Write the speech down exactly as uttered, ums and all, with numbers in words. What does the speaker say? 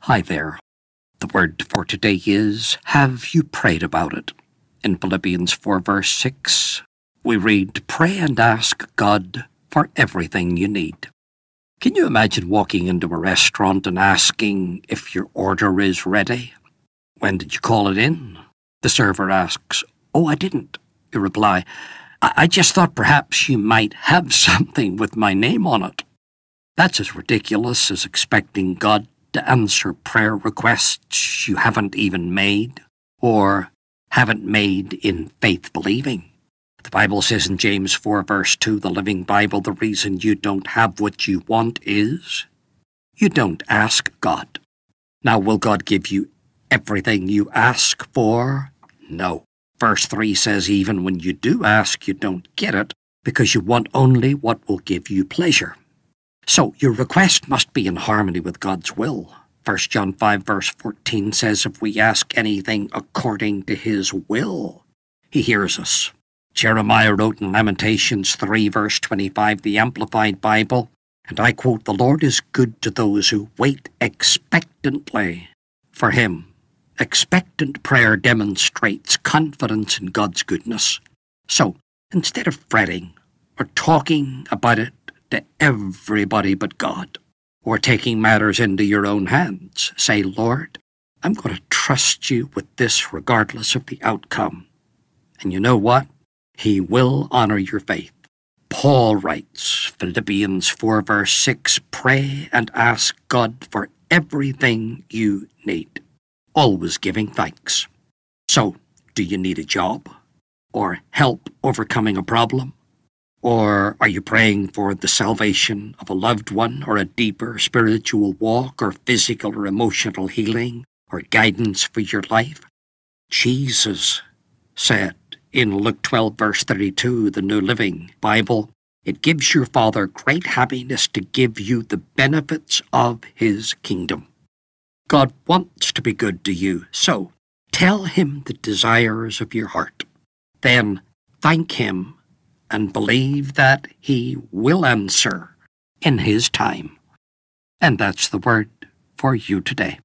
Hi there. The word for today is, have you prayed about it? In Philippians four verse six, we read, pray and ask God for everything you need. Can you imagine walking into a restaurant and asking if your order is ready? When did you call it in? The server asks, oh, I didn't. You reply, I, I just thought perhaps you might have something with my name on it. That's as ridiculous as expecting God to answer prayer requests you haven't even made or haven't made in faith believing. The Bible says in James four verse two, the Living Bible, the reason you don't have what you want is you don't ask God. Now, will God give you everything you ask for? No. Verse three says even when you do ask, you don't get it because you want only what will give you pleasure. So your request must be in harmony with God's will. First John five verse fourteen says if we ask anything according to his will, he hears us. Jeremiah wrote in Lamentations three verse twenty-five, the Amplified Bible, and I quote, the Lord is good to those who wait expectantly for him. Expectant prayer demonstrates confidence in God's goodness. So instead of fretting or talking about it to everybody but God, or taking matters into your own hands, say, Lord, I'm going to trust you with this regardless of the outcome. And you know what? He will honor your faith. Paul writes, Philippians four verse six, pray and ask God for everything you need, always giving thanks. So, do you need a job? Or help overcoming a problem? Or are you praying for the salvation of a loved one, or a deeper spiritual walk, or physical or emotional healing, or guidance for your life? Jesus said in Luke twelve verse thirty-two, the New Living Bible, it gives your Father great happiness to give you the benefits of his kingdom. God wants to be good to you, so tell him the desires of your heart. Then thank him and believe that he will answer in his time. And that's the word for you today.